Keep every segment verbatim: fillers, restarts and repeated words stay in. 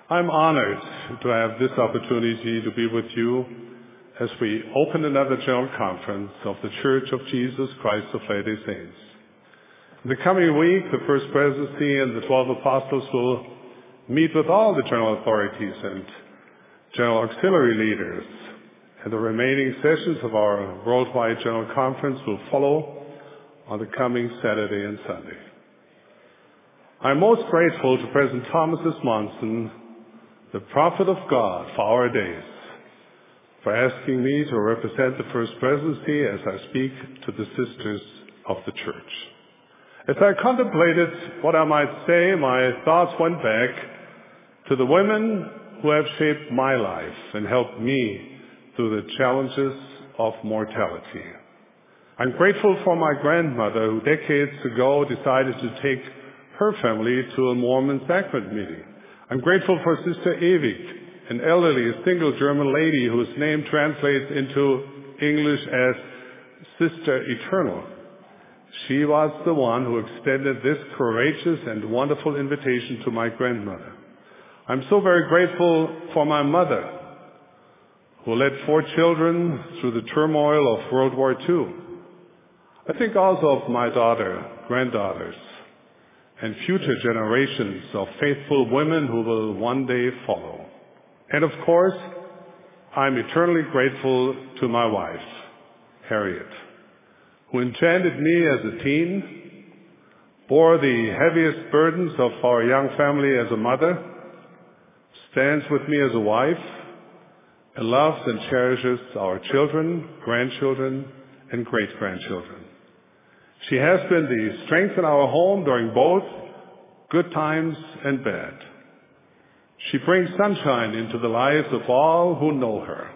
I'm honored to have this opportunity to be with you as we open another General Conference of the Church of Jesus Christ of Latter-day Saints. In the coming week, the First Presidency and the Twelve Apostles will meet with all the general authorities and general auxiliary leaders, and the remaining sessions of our worldwide General Conference will follow on the coming Saturday and Sunday. I'm most grateful to President Thomas S. Monson, the prophet of God for our days, for asking me to represent the First Presidency as I speak to the sisters of the Church. As I contemplated what I might say, my thoughts went back to the women who have shaped my life and helped me through the challenges of mortality. I'm grateful for my grandmother who decades ago decided to take her family to a Mormon sacrament meeting. I'm grateful for Sister Ewig, an elderly single German lady whose name translates into English as Sister Eternal. She was the one who extended this courageous and wonderful invitation to my grandmother. I'm so very grateful for my mother, who led four children through the turmoil of World War Two. I think also of my daughter, granddaughters, and future generations of faithful women who will one day follow. And of course, I'm eternally grateful to my wife, Harriet, who enchanted me as a teen, bore the heaviest burdens of our young family as a mother, stands with me as a wife, and loves and cherishes our children, grandchildren, and great-grandchildren. She has been the strength in our home during both good times and bad. She brings sunshine into the lives of all who know her.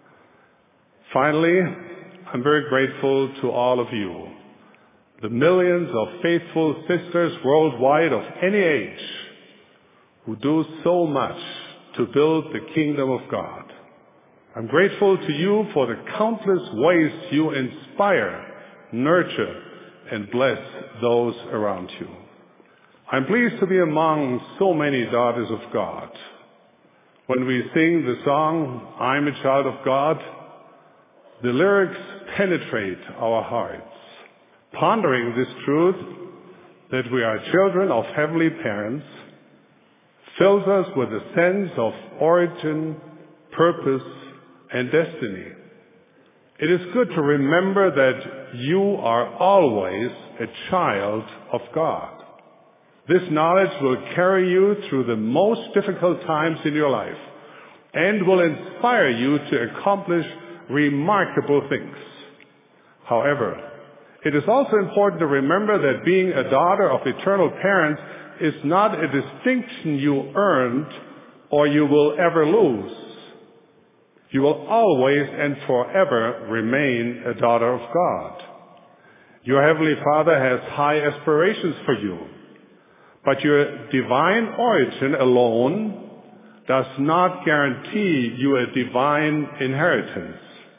Finally, I'm very grateful to all of you, the millions of faithful sisters worldwide of any age who do so much to build the kingdom of God. I'm grateful to you for the countless ways you inspire, nurture, and bless those around you. I'm pleased to be among so many daughters of God. When we sing the song, I'm a Child of God, the lyrics penetrate our hearts. Pondering this truth, that we are children of heavenly parents, fills us with a sense of origin, purpose, and destiny. It is good to remember that you are always a child of God. This knowledge will carry you through the most difficult times in your life and will inspire you to accomplish remarkable things. However, it is also important to remember that being a daughter of eternal parents is not a distinction you earned or you will ever lose. You will always and forever remain a daughter of God. Your Heavenly Father has high aspirations for you, but your divine origin alone does not guarantee you a divine inheritance.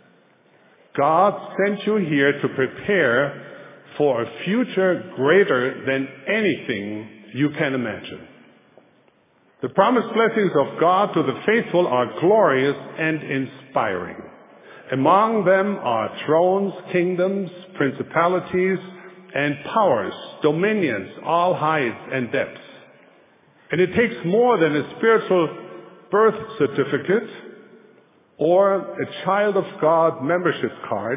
God sent you here to prepare for a future greater than anything you can imagine. The promised blessings of God to the faithful are glorious and inspiring. Among them are thrones, kingdoms, principalities, and powers, dominions, all heights and depths. And it takes more than a spiritual birth certificate or a Child of God membership card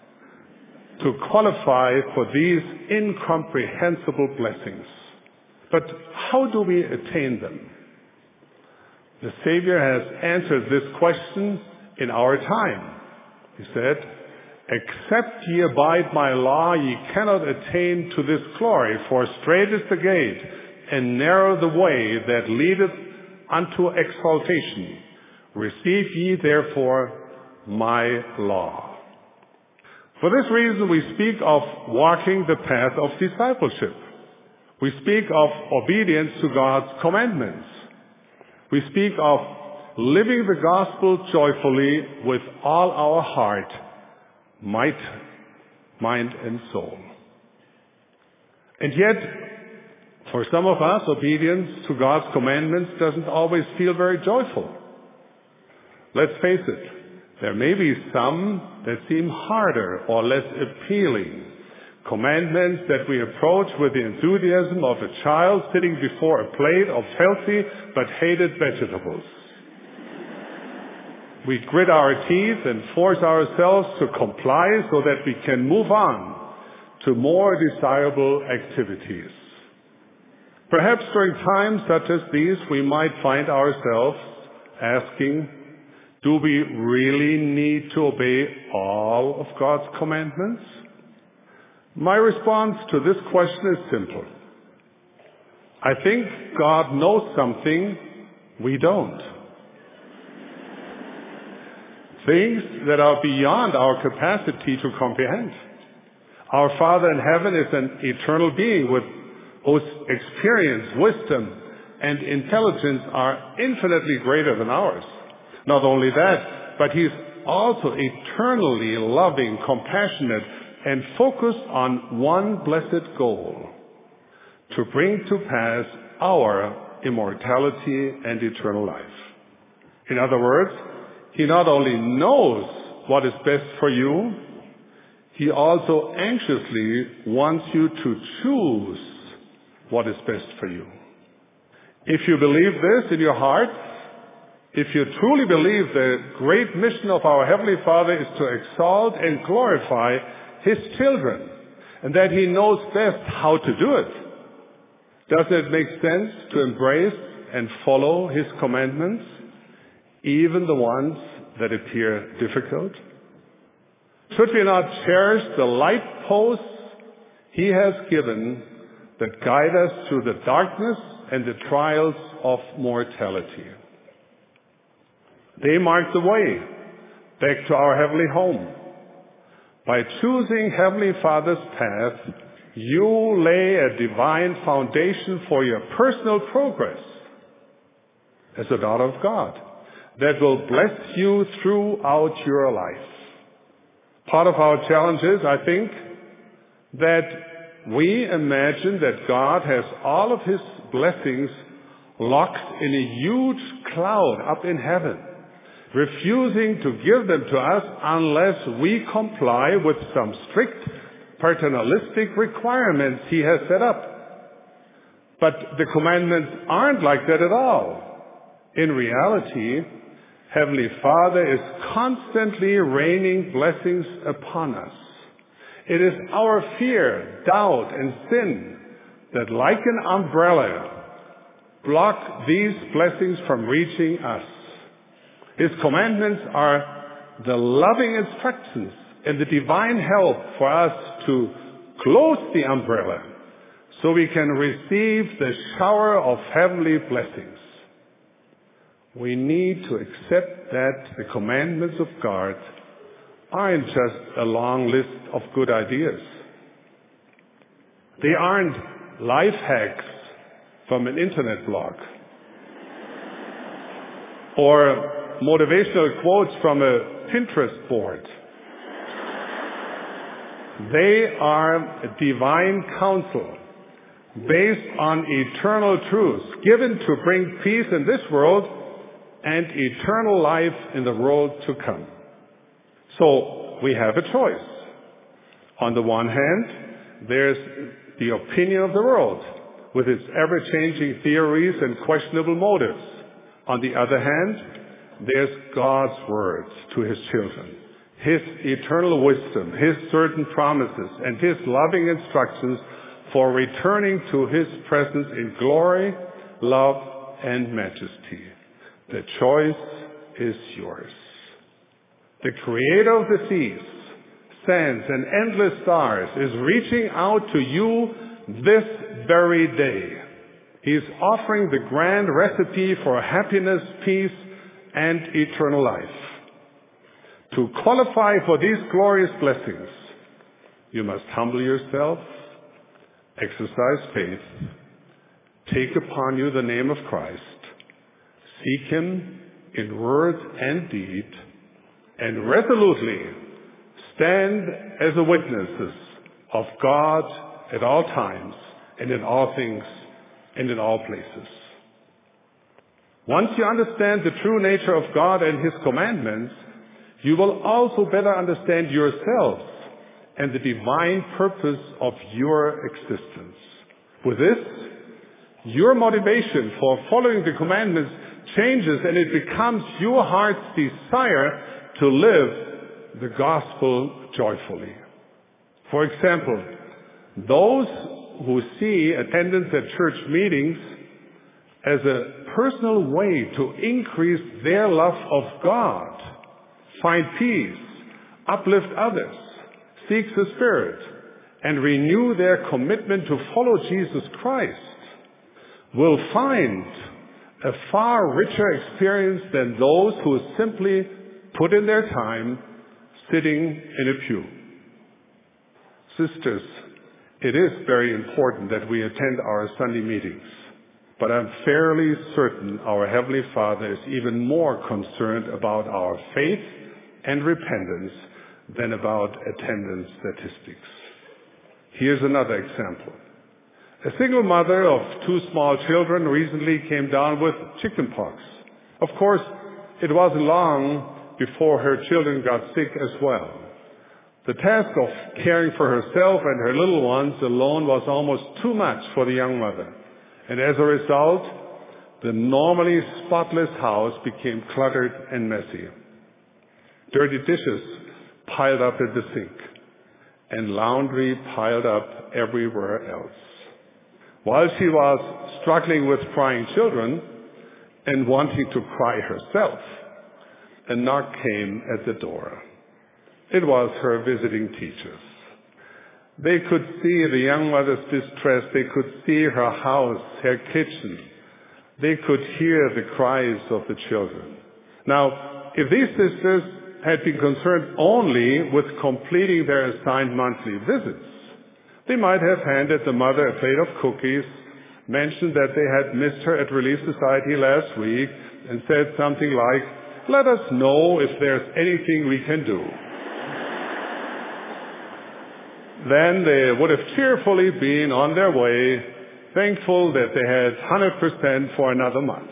to qualify for these incomprehensible blessings. But how do we attain them? The Savior has answered this question in our time. He said, "Except ye abide my law, ye cannot attain to this glory, for strait is the gate, and narrow the way that leadeth unto exaltation. Receive ye therefore my law." For this reason we speak of walking the path of discipleship. We speak of obedience to God's commandments. We speak of living the gospel joyfully with all our heart, might, mind, and soul. And yet, For some of us, obedience to God's commandments doesn't always feel very joyful. Let's face it, there may be some that seem harder or less appealing. Commandments that we approach with the enthusiasm of a child sitting before a plate of healthy but hated vegetables. We grit our teeth and force ourselves to comply so that we can move on to more desirable activities. Perhaps during times such as these, we might find ourselves asking, do we really need to obey all of God's commandments? My response to this question is simple. I think God knows something we don't. Things that are beyond our capacity to comprehend. Our Father in heaven is an eternal being with whose experience, wisdom, and intelligence are infinitely greater than ours. Not only that, but He's also eternally loving, compassionate, and focused on one blessed goal, to bring to pass our immortality and eternal life. In other words, He not only knows what is best for you, He also anxiously wants you to choose what is best for you. If you believe this in your heart, if you truly believe the great mission of our Heavenly Father is to exalt and glorify His children, and that He knows best how to do it, doesn't it make sense to embrace and follow His commandments, even the ones that appear difficult? Should we not cherish the light posts He has given that guide us through the darkness and the trials of mortality? They mark the way back to our heavenly home. By choosing Heavenly Father's path, you lay a divine foundation for your personal progress as a daughter of God that will bless you throughout your life. Part of our challenge is, I think, that we imagine that God has all of His blessings locked in a huge cloud up in heaven, refusing to give them to us unless we comply with some strict paternalistic requirements He has set up. But the commandments aren't like that at all. In reality, Heavenly Father is constantly raining blessings upon us. It is our fear, doubt, and sin that, like an umbrella, block these blessings from reaching us. His commandments are the loving instructions and the divine help for us to close the umbrella so we can receive the shower of heavenly blessings. We need to accept that the commandments of God aren't just a long list of good ideas. They aren't life hacks from an internet blog or motivational quotes from a Pinterest board. They are a divine counsel based on eternal truths given to bring peace in this world and eternal life in the world to come. So we have a choice. On the one hand, there's the opinion of the world with its ever-changing theories and questionable motives. On the other hand, there's God's words to His children, His eternal wisdom, His certain promises, and His loving instructions for returning to His presence in glory, love, and majesty. The choice is yours. The Creator of the seas, sands, and endless stars is reaching out to you this very day. He is offering the grand recipe for happiness, peace, and eternal life. To qualify for these glorious blessings, you must humble yourself, exercise faith, take upon you the name of Christ, seek Him in word and deed, and resolutely stand as a witnesses of God at all times and in all things and in all places. Once you understand the true nature of God and His commandments, you will also better understand yourselves and the divine purpose of your existence. With this, your motivation for following the commandments changes, and it becomes your heart's desire to live the gospel joyfully. For example, those who see attendance at church meetings as a personal way to increase their love of God, find peace, uplift others, seek the Spirit, and renew their commitment to follow Jesus Christ, will find a far richer experience than those who simply put in their time sitting in a pew. Sisters, it is very important that we attend our Sunday meetings, but I'm fairly certain our Heavenly Father is even more concerned about our faith and repentance than about attendance statistics. Here's another example. A single mother of two small children recently came down with chickenpox. Of course, it wasn't long before her children got sick as well. The task of caring for herself and her little ones alone was almost too much for the young mother. And as a result, the normally spotless house became cluttered and messy. Dirty dishes piled up in the sink, and laundry piled up everywhere else. While she was struggling with crying children and wanting to cry herself, a knock came at the door. It was her visiting teachers. They could see the young mother's distress. They could see her house, her kitchen. They could hear the cries of the children. Now, if these sisters had been concerned only with completing their assigned monthly visits, they might have handed the mother a plate of cookies, mentioned that they had missed her at Relief Society last week, and said something like, "Let us know if there's anything we can do." Then they would have cheerfully been on their way, thankful that they had one hundred percent for another month.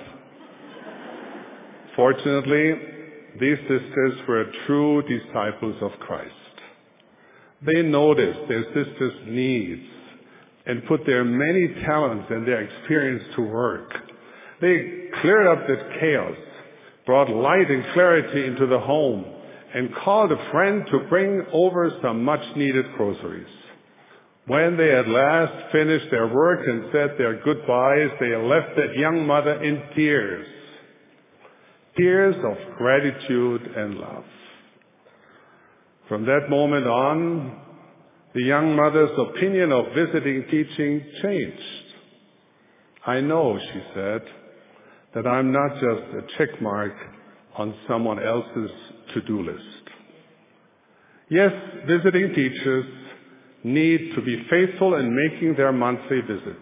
Fortunately, these sisters were true disciples of Christ. They noticed their sisters' needs and put their many talents and their experience to work. They cleared up the chaos, brought light and clarity into the home, and called a friend to bring over some much-needed groceries. When they at last finished their work and said their goodbyes, they left that young mother in tears. Tears of gratitude and love. From that moment on, the young mother's opinion of visiting teaching changed. "I know," she said, "that I'm not just a check mark on someone else's to-do list." Yes, visiting teachers need to be faithful in making their monthly visit,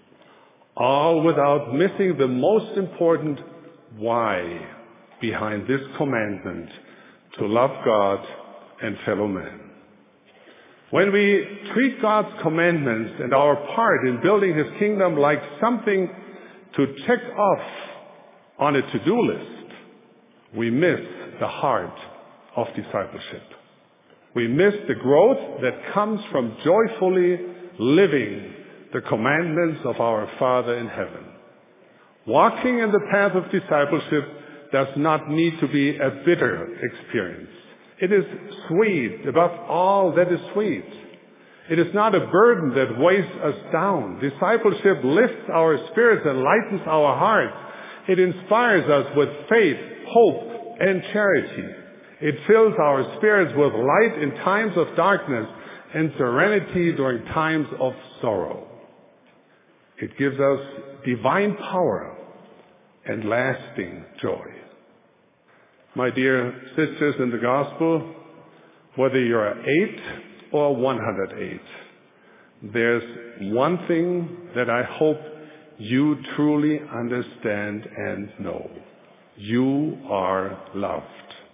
all without missing the most important why behind this commandment to love God and fellow men. When we treat God's commandments and our part in building His kingdom like something to check off on a to-do list, we miss the heart of discipleship. We miss the growth that comes from joyfully living the commandments of our Father in heaven. Walking in the path of discipleship does not need to be a bitter experience. It is sweet above all that is sweet. It is not a burden that weighs us down. Discipleship lifts our spirits and lightens our hearts. It inspires us with faith, hope, and charity. It fills our spirits with light in times of darkness and serenity during times of sorrow. It gives us divine power and lasting joy. My dear sisters in the gospel, whether you're eight or one hundred eight, there's one thing that I hope you truly understand and know. You are loved.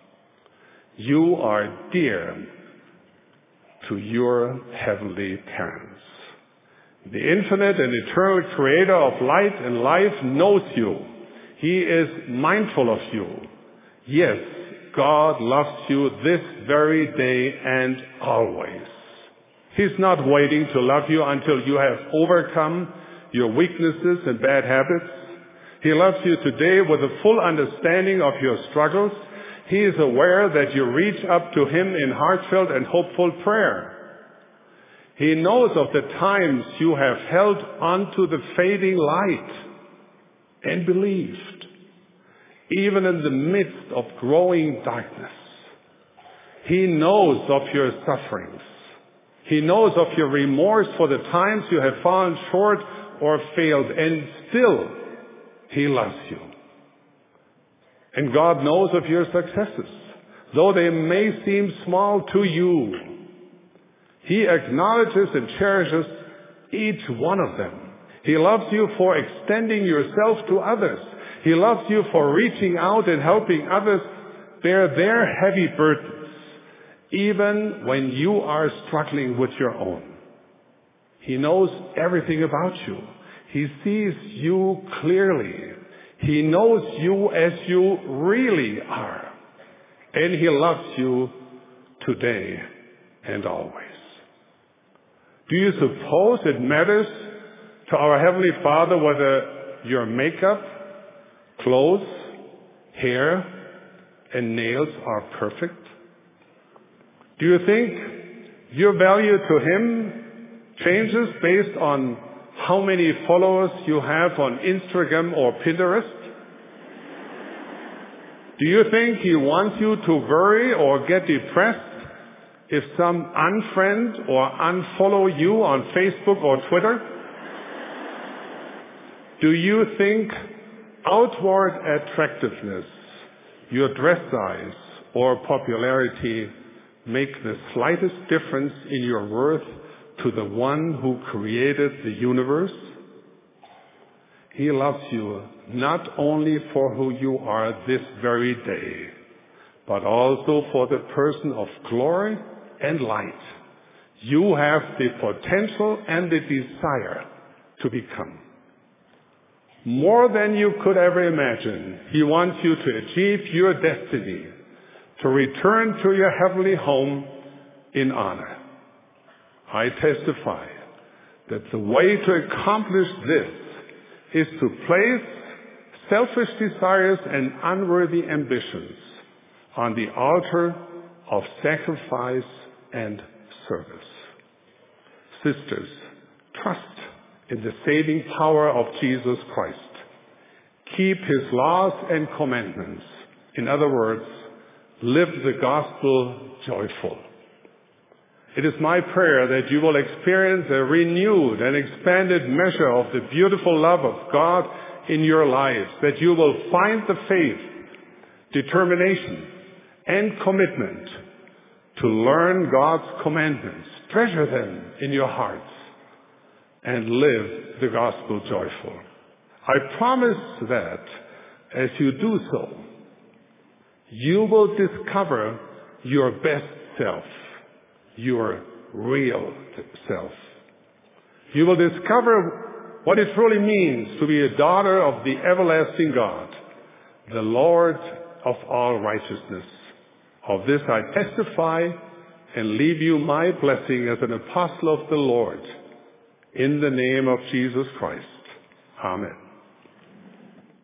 You are dear to your heavenly parents. The infinite and eternal creator of light and life knows you. He is mindful of you. Yes, God loves you this very day and always. He's not waiting to love you until you have overcome your weaknesses and bad habits. He loves you today with a full understanding of your struggles. He is aware that you reach up to him in heartfelt and hopeful prayer. He knows of the times you have held onto the fading light and believed, even in the midst of growing darkness. He knows of your sufferings. He knows of your remorse for the times you have fallen short or failed, and still he loves you. And God knows of your successes, though they may seem small to you. He acknowledges and cherishes each one of them. He loves you for extending yourself to others. He loves you for reaching out and helping others bear their heavy burdens, even when you are struggling with your own. He knows everything about you. He sees you clearly. He knows you as you really are. And he loves you today and always. Do you suppose it matters to our Heavenly Father whether your makeup, clothes, hair, and nails are perfect? Do you think your value to him changes based on how many followers you have on Instagram or Pinterest? Do you think he wants you to worry or get depressed if some unfriend or unfollow you on Facebook or Twitter? Do you think outward attractiveness, your dress size, or popularity make the slightest difference in your worth to the one who created the universe? He loves you not only for who you are this very day, but also for the person of glory and light you have the potential and the desire to become. More than you could ever imagine, he wants you to achieve your destiny, to return to your heavenly home in honor. I testify that the way to accomplish this is to place selfish desires and unworthy ambitions on the altar of sacrifice and service. Sisters, trust in the saving power of Jesus Christ. Keep his laws and commandments. In other words, live the gospel joyful. It is my prayer that you will experience a renewed and expanded measure of the beautiful love of God in your lives, that you will find the faith, determination, and commitment to learn God's commandments, treasure them in your hearts, and live the gospel joyful. I promise that as you do so, you will discover your best self, your real self. You will discover what it truly means to be a daughter of the everlasting God, the Lord of all righteousness. Of this I testify and leave you my blessing as an apostle of the Lord. In the name of Jesus Christ. Amen.